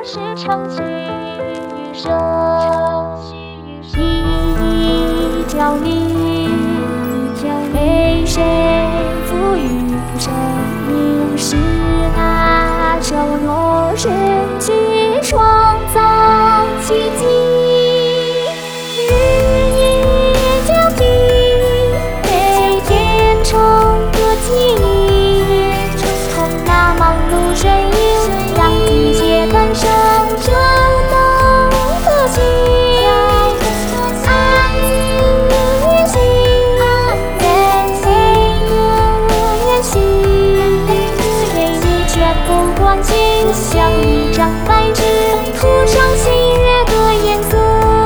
是程序与生，一条鱼被谁赋予生命？是那承诺神去创造奇迹。日夜交替，每天成个记忆。从那忙碌身影，让季节诞生这等的奇。爱与心，人类的延续，给你全部关心，像一张白纸，涂上喜悦的颜色。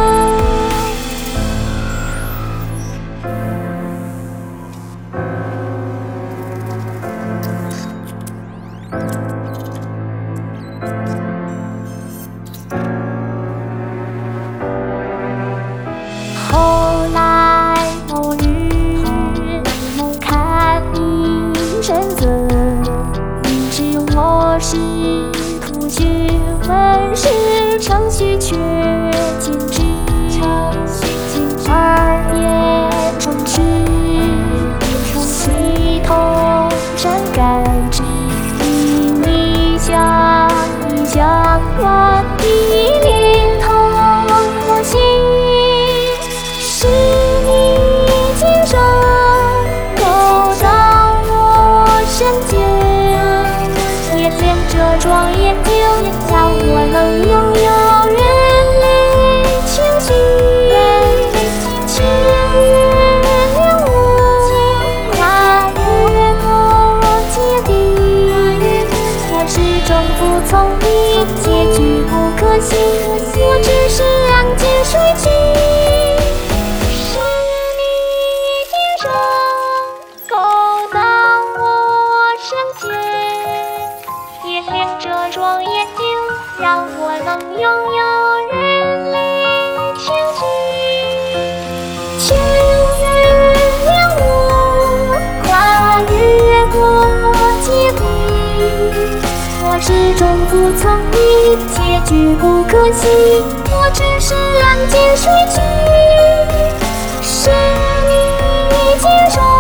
后来某日，看你身色，明知我是图询问是程序，却坚持耳边充斥，系统深感知，你像万一连同我心。是你亲手勾到我身间，也连这双眼睛，让我能拥有人类情绪。请原谅我跨越过界地，我始终服从你，结局不可信，我只是两件水去。这双眼睛，让我能拥有人类情绪。请原谅我跨越过界地，我始终服从你，结局不可信，我只是两件水去。是你接受